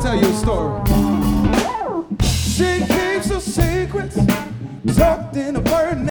tell you a story. She keeps her secrets tucked in